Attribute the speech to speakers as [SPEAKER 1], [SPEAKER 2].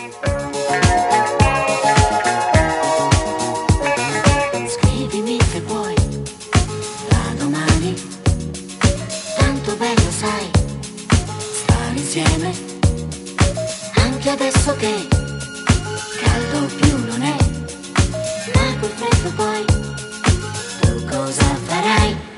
[SPEAKER 1] Scrivimi se vuoi, da domani, tanto bello sai, stare insieme, anche adesso che caldo più non è, ma col freddo poi, tu cosa farai?